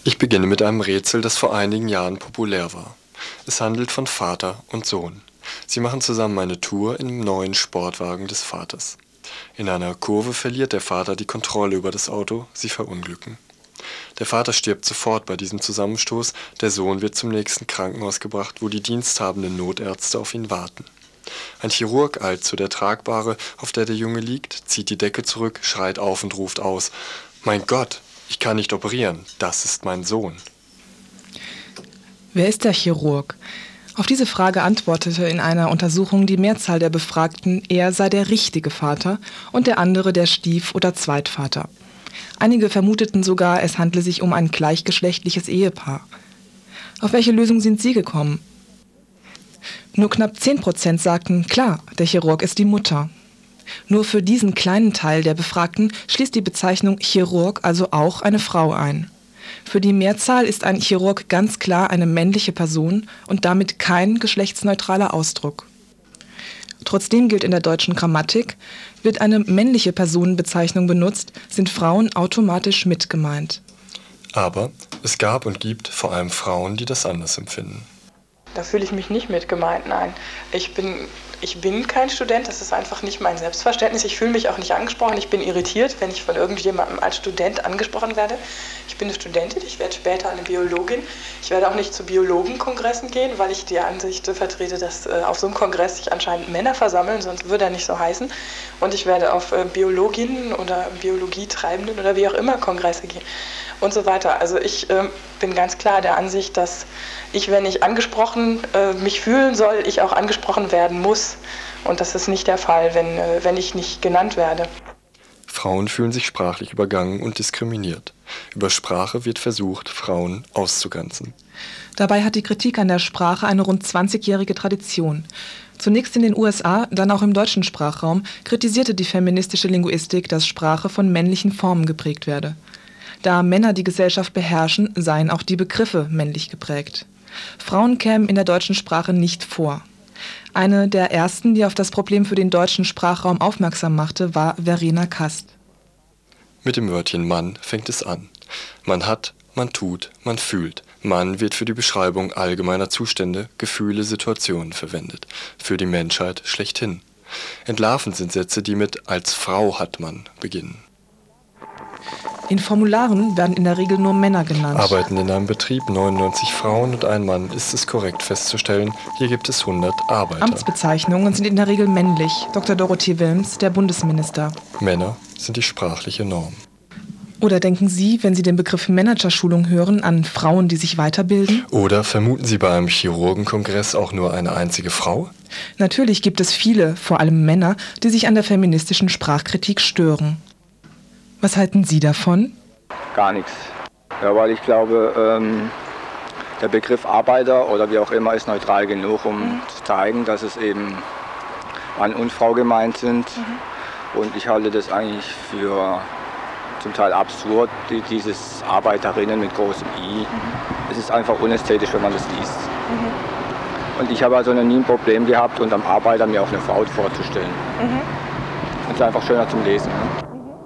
Ich beginne mit einem Rätsel, das vor einigen Jahren populär war. Es handelt von Vater und Sohn. Sie machen zusammen eine Tour im neuen Sportwagen des Vaters. In einer Kurve verliert der Vater die Kontrolle über das Auto, sie verunglücken. Der Vater stirbt sofort bei diesem Zusammenstoß, der Sohn wird zum nächsten Krankenhaus gebracht, wo die diensthabenden Notärzte auf ihn warten. Ein Chirurg eilt zu der Tragbahre, auf der der Junge liegt, zieht die Decke zurück, schreit auf und ruft aus: »Mein Gott, ich kann nicht operieren, das ist mein Sohn.« Wer ist der Chirurg? Auf diese Frage antwortete in einer Untersuchung die Mehrzahl der Befragten, er sei der richtige Vater und der andere der Stief- oder Zweitvater. Einige vermuteten sogar, es handle sich um ein gleichgeschlechtliches Ehepaar. Auf welche Lösung sind Sie gekommen? Nur knapp 10% sagten, klar, der Chirurg ist die Mutter. Nur für diesen kleinen Teil der Befragten schließt die Bezeichnung Chirurg also auch eine Frau ein. Für die Mehrzahl ist ein Chirurg ganz klar eine männliche Person und damit kein geschlechtsneutraler Ausdruck. Trotzdem gilt in der deutschen Grammatik, wird eine männliche Personenbezeichnung benutzt, sind Frauen automatisch mit gemeint. Aber es gab und gibt vor allem Frauen, die das anders empfinden. Da fühle ich mich nicht mit gemeint, nein. Ich bin kein Student, das ist einfach nicht mein Selbstverständnis. Ich fühle mich auch nicht angesprochen. Ich bin irritiert, wenn ich von irgendjemandem als Student angesprochen werde. Ich bin eine Studentin, ich werde später eine Biologin. Ich werde auch nicht zu Biologenkongressen gehen, weil ich die Ansicht vertrete, dass auf so einem Kongress sich anscheinend Männer versammeln, sonst würde er nicht so heißen. Und ich werde auf Biologinnen oder Biologietreibenden oder wie auch immer Kongresse gehen und so weiter. Also ich bin ganz klar der Ansicht, dass ich, wenn ich angesprochen mich fühlen soll, ich auch angesprochen werden muss. Und das ist nicht der Fall, wenn ich nicht genannt werde. Frauen fühlen sich sprachlich übergangen und diskriminiert. Über Sprache wird versucht, Frauen auszugrenzen. Dabei hat die Kritik an der Sprache eine rund 20-jährige Tradition. Zunächst in den USA, dann auch im deutschen Sprachraum kritisierte die feministische Linguistik, dass Sprache von männlichen Formen geprägt werde. Da Männer die Gesellschaft beherrschen, seien auch die Begriffe männlich geprägt. Frauen kämen in der deutschen Sprache nicht vor. Eine der ersten, die auf das Problem für den deutschen Sprachraum aufmerksam machte, war Verena Kast. Mit dem Wörtchen Mann fängt es an. Man hat, man tut, man fühlt. Mann wird für die Beschreibung allgemeiner Zustände, Gefühle, Situationen verwendet. Für die Menschheit schlechthin. Entlarvend sind Sätze, die mit »als Frau hat man« beginnen. In Formularen werden in der Regel nur Männer genannt. Arbeiten in einem Betrieb 99 Frauen und ein Mann, ist es korrekt festzustellen, hier gibt es 100 Arbeiter. Amtsbezeichnungen sind in der Regel männlich. Dr. Dorothee Wilms, der Bundesminister. Männer sind die sprachliche Norm. Oder denken Sie, wenn Sie den Begriff Managerschulung hören, an Frauen, die sich weiterbilden? Oder vermuten Sie bei einem Chirurgenkongress auch nur eine einzige Frau? Natürlich gibt es viele, vor allem Männer, die sich an der feministischen Sprachkritik stören. Was halten Sie davon? Gar nichts. Ja, weil ich glaube, der Begriff Arbeiter oder wie auch immer ist neutral genug, um zu zeigen, dass es eben Mann und Frau gemeint sind. Und ich halte das eigentlich für zum Teil absurd, dieses Arbeiterinnen mit großem I. Es ist einfach unästhetisch, wenn man das liest. Und ich habe also noch nie ein Problem gehabt, unterm Arbeiter mir auch eine Frau vorzustellen. Es ist einfach schöner zum Lesen. Ne?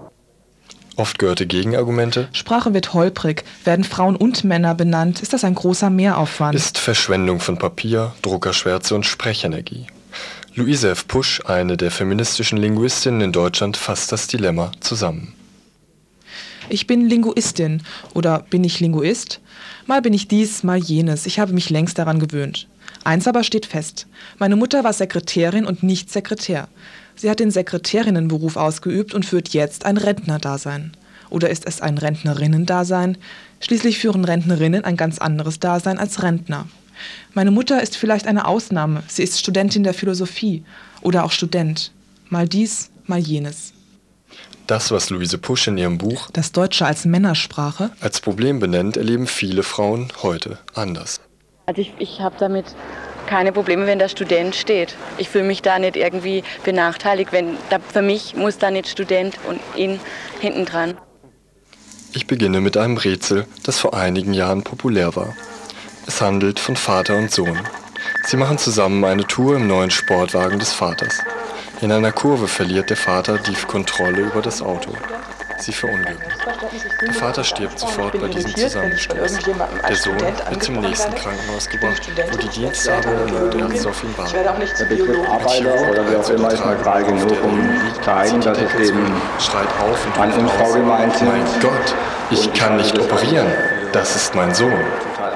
Oft gehörte Gegenargumente: Sprache wird holprig. Werden Frauen und Männer benannt, ist das ein großer Mehraufwand. Ist Verschwendung von Papier, Druckerschwärze und Sprechenergie. Luise F. Pusch, eine der feministischen Linguistinnen in Deutschland, fasst das Dilemma zusammen. Ich bin Linguistin oder bin ich Linguist? Mal bin ich dies, mal jenes. Ich habe mich längst daran gewöhnt. Eins aber steht fest. Meine Mutter war Sekretärin und nicht Sekretär. Sie hat den Sekretärinnenberuf ausgeübt und führt jetzt ein Rentnerdasein. Oder ist es ein Rentnerinnendasein? Schließlich führen Rentnerinnen ein ganz anderes Dasein als Rentner. Meine Mutter ist vielleicht eine Ausnahme. Sie ist Studentin der Philosophie oder auch Student. Mal dies, mal jenes. Das, was Luise Pusch in ihrem Buch »Das Deutsche als Männersprache« als Problem benennt, erleben viele Frauen heute anders. Also ich habe damit keine Probleme, wenn der Student steht. Ich fühle mich da nicht irgendwie benachteiligt. Für mich muss da nicht Student und in hinten dran. Ich beginne mit einem Rätsel, das vor einigen Jahren populär war. Es handelt von Vater und Sohn. Sie machen zusammen eine Tour im neuen Sportwagen des Vaters. In einer Kurve verliert der Vater die Kontrolle über das Auto. Sie verunglücken. Der Vater stirbt sofort bei diesem Zusammenstoß. Der Sohn wird zum nächsten Krankenhaus gebracht, wo die diensthabenden Notärzte auf ihn warten. Der Begriff Arbeiter oder wie auch immer ist neutral genug, um zu zeigen, dass es eben schreit auf und Mann und Frau gemeint sind. Mein Gott, ich kann nicht operieren. Das ist mein Sohn. Total